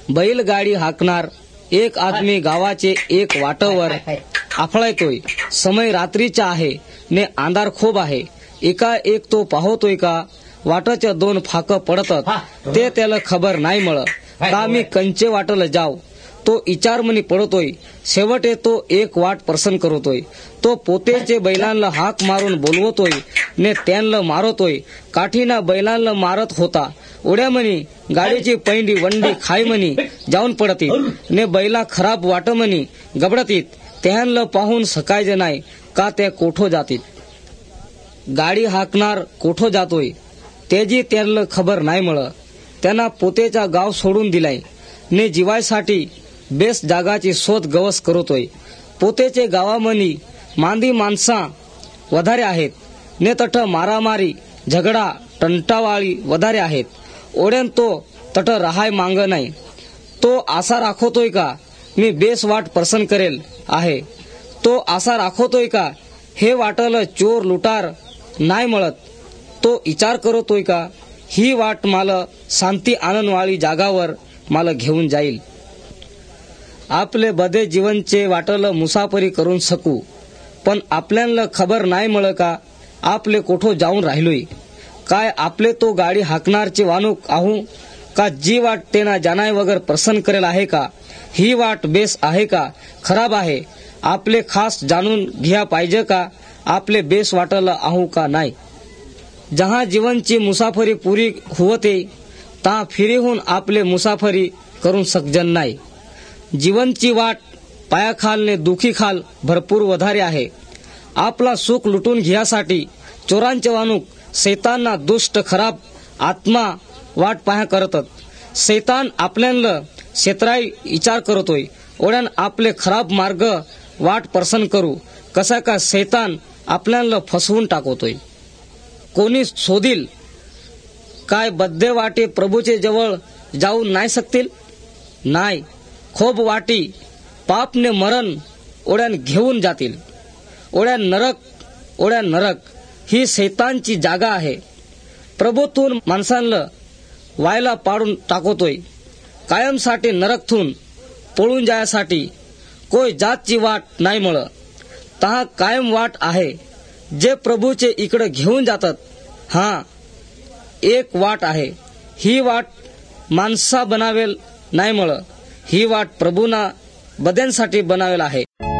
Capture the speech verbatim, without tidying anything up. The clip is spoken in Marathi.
बैलगाडी हाकणार एक आदमी गावाचे एक वाटवर आफळायतोय. समय रात्रीचा आहे ने अंधार खूप आहे. एका एक तो पाहतोय का वाटाच्या दोन फाक पडतात. ते त्याला खबर नाही मळ का मी कंचे वाटल जाव. तो इचार मनी पडतोय. शेवटे तो एक वाट प्रसन्न करतोय. तो पोतेचे बैलांना हाक मारून बोलवतोय ने त्यांना मारतोय. काठीना बैलांना मारत होता. उड्या म्हणी गाडीची पैंडी वंडी खाय म्हणी जाऊन पडती ने बैला खराब वाट म्हणी गबडतीत. त्यांना पाहून सकाळचे नाही का त्या कोठो जातीत. गाडी हाकणार कोठो जातोय त्याची त्यांना खबर नाही मळ. त्यांना पोतेचा गाव सोडून दिलाय ने जीवायसाठी बेस जागाची शोध गवस करतोय. पोतेचे गावामनी मांदी माणसा वधारे आहेत ने तठ मारामारी झगडा टंटावाळी वधारे आहेत. ओढ्यान तो तठ रहाय मांग नाही. तो आशा राखतोय का मी बेस वाट प्रसन्न करेल आहे. तो आशा राखतोय का हे वाटल चोर लुटार नाही मळत. तो विचार करतोय का ही वाट मला शांती आनंदवाळी जागावर मला घेऊन जाईल. आपले बदे जीवनचे वाटल मुसाफरी करून सकू पण आपल्याला खबर नाही मळ का आपले कोठो जाऊन राहिलोय. काय आपले तो गाडी हाकणारचे वानूक आहो का जी वाट तेना जानाय वगर प्रसन्न करेल आहे का. ही वाट बेस आहे का खराब आहे. आपले खास जाणून घ्या पाहिजे का आपले बेस वाटल आहो का नाही. जहा जीवनची मुसाफरी पुरी होते ता फिरीहून आपले मुसाफरी करून सकजन नाही. जीवनची वाट पायाखालने दुखी खाल भरपूर वधारे आहे. आपला सुख लुटून घ्यासाठी चोरांचे वानूक शैतानना दुष्ट खराब आत्मा वाट पाया करतात. शैतान आपल्याला क्षेत्राई विचार करतोय. ओढ्यान आपले खराब मार्ग वाट प्रसन्न करू कसा का शैतान आपल्याला फसवून टाकतोय. कोणी शोधील काय बद्धे वाटे प्रभूचे जवळ जाऊ नाही सकतील नाही. खूप वाटी पापने मरण ओढ्यान घेऊन जातील. ओढ्या नरक ओढ्या नरक ही शैतानची जागा आहे. प्रभूतून माणसांना वायला पाडून टाकतोय. कायमसाठी नरकथून पळून जायसाठी कोय जातची वाट नाही मळ. तहा कायम वाट आहे जे प्रभूचे इकडे घेऊन जातात. हा एक वाट आहे. ही वाट माणसा बनावेल नाही मळ. ही वाट प्रभूना बद्यांसाठी बनावेल आहे.